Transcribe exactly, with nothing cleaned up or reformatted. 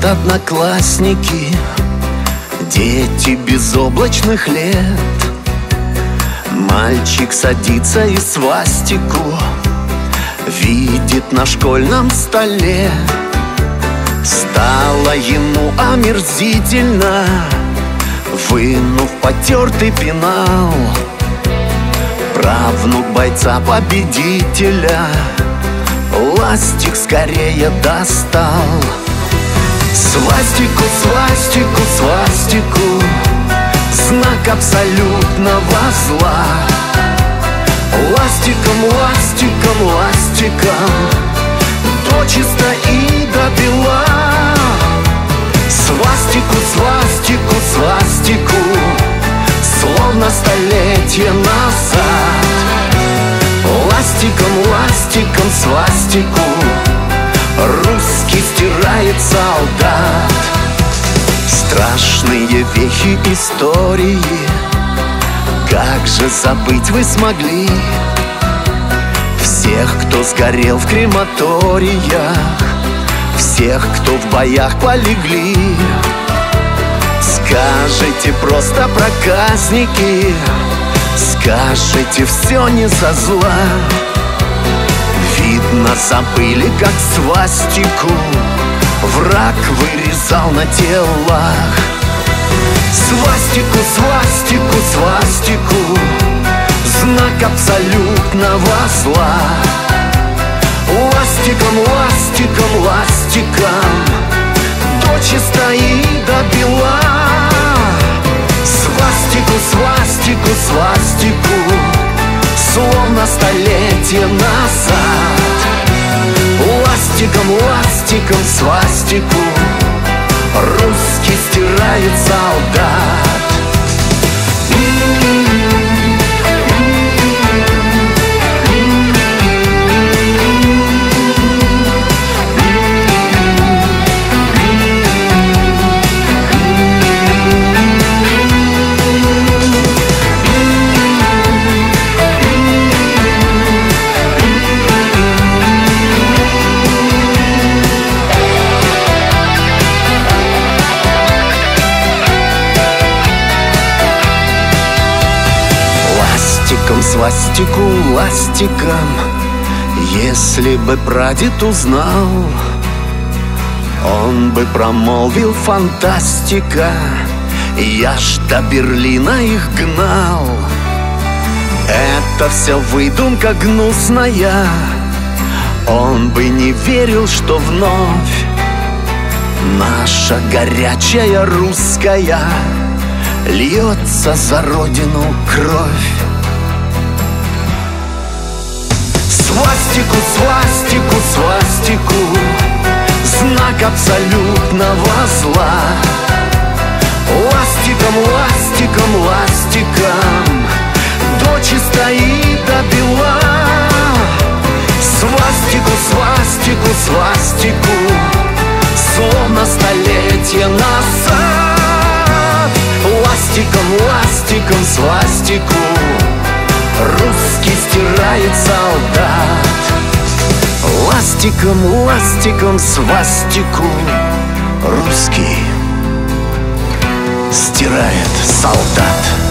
Звонят одноклассники, дети безоблачных лет. Мальчик садится и свастику видит на школьном столе. Стало ему омерзительно, вынув потертый пенал. Правнук бойца-победителя ластик скорее достал. Свастику, свастику, свастику, знак абсолютного зла. Ластиком, ластиком, ластиком, дочисто и до бела. Свастику, свастику, свастику, словно столетия назад. Ластиком, ластиком, свастику русский стирает солдат. Страшные вехи истории, как же забыть вы смогли всех, кто сгорел в крематориях, всех, кто в боях полегли. Скажите просто проказники, скажите все не со зла. Видно, забыли, как свастику враг вырезал на телах. Свастику, свастику, свастику, знак абсолютного зла. Ластиком, ластиком, ластиком, дочисто и до бела. Свастику, свастику, свастику, словно столетия назад. Ластиком, ластиком, свастику русский стирает солдат. Ластиком, свастику, ластиком, если бы прадед узнал, он бы промолвил: фантастика, я ж до Берлина их гнал. Это все выдумка гнусная, он бы не верил, что вновь наша горячая русская льется за родину кровь. Свастику, свастику, свастику, знак абсолютного зла. Ластиком, ластиком, ластиком, дочисто и до бела. Свастику, свастику, свастику, словно столетия назад. Ластиком, ластиком, свастику русский стирает солдат. Ластиком, ластиком, свастику русский стирает солдат.